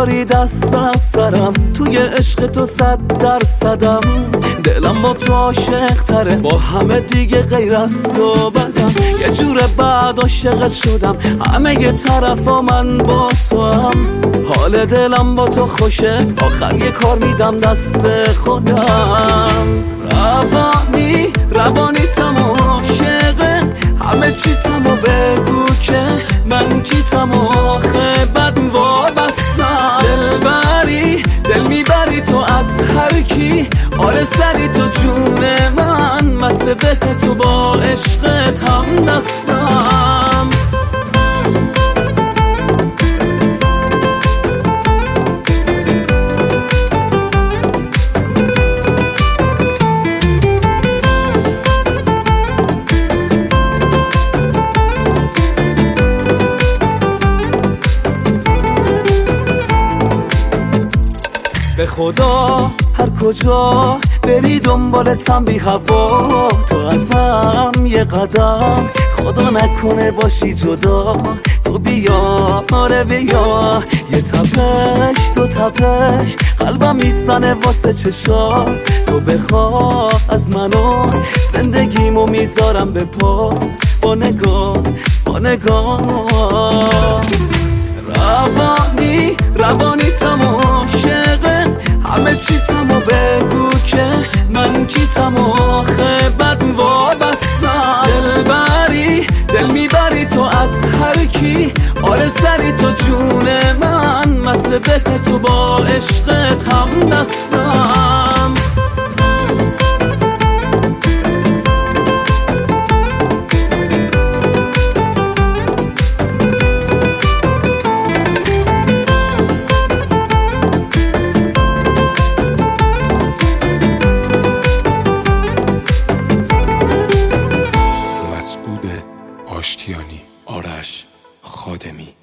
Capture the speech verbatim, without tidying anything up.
برداری دست از سرم، توی عشق تو صد درصدم. دلم با تو عاشق تره، با همه دیگه غیر از تو بدم. یه جور بعد عاشقت شدم، همه یه طرفا من با تو هم. حال دلم با تو خوشه، آخر یه کار میدم دست خودم. روانی روانی تم عاشقه، همه چی تم و بگو که من کی تم آخه بد وابستم. دل بری دل میبری تو از هر کی، آره سری تو جون من، مست به تو با عشقت هم دستم. به خدا هر کجا بری دنبالتم بی هوا، تو ازم یه قدم خدا نکنه باشی جدا. تو بیا آره بیا، یه تپش دو تپش قلبم میزنه واسه چشات. تو بخوا از منو زندگیمو میذارم به پات، با نگاه با نگاه. روانی روانی تم عاشقه، همه چی تمو بگو که من کی تم آخه بد وابستم. دل بری دل میبری تو از هر کی، آره سری تو جون من، مست به تو با عشقت هم دستم. آشتیانی، آرش خادمی.